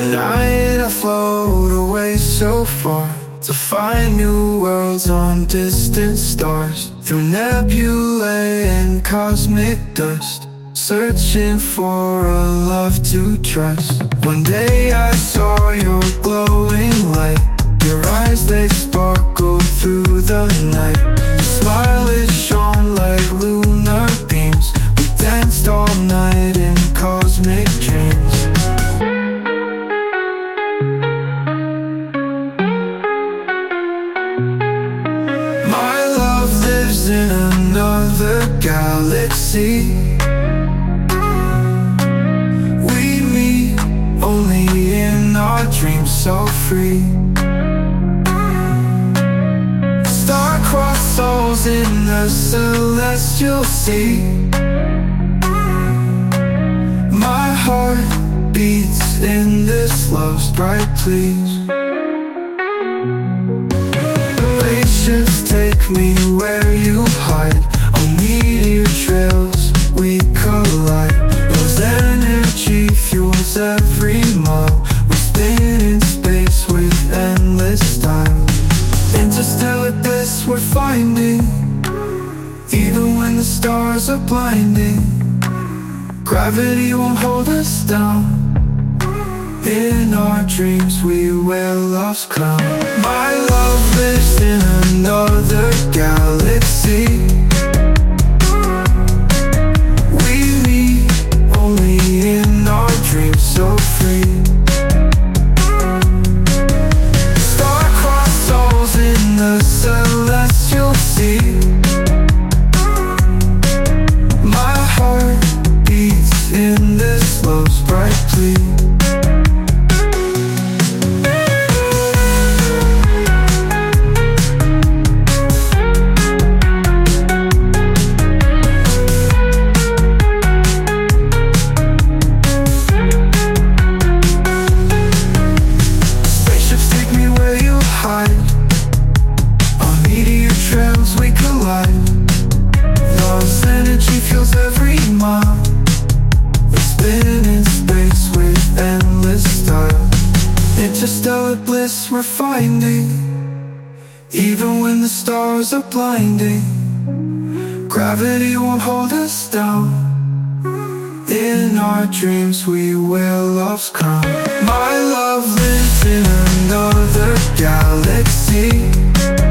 night I float away so far to find new worlds on distant stars, through nebulae and cosmic dust, searching for a love to trust. One day I saw your glowing light, your eyes they sparkled through the night. Your smile it shone like lunar beams. We danced all night in cosmic dreams. My love lives in another galaxy. We meet only in our dreams, so free. Star-crossed souls in the celestial sea. My heart beats in this love's bright please. Spaceships take me where you hide, on meteor trails we collide. Love's energy fuels every mile. We spin in space with endless time. Interstellar bliss we're finding, even when the stars are blinding. Gravity won't hold us down. In our dreams we wear love's crown. My love lives in another galaxy. We meet only in our dreams, so free. Star-crossed souls in the celestial sea. My heart beats in this love's bright plea. On meteor trails we collide. Love's energy fuels every mile. We spin in space with endless style. Interstellar bliss we're finding, even when the stars are blinding. Gravity won't hold us down. In our dreams we wear love's crown. My love lives in another galaxy.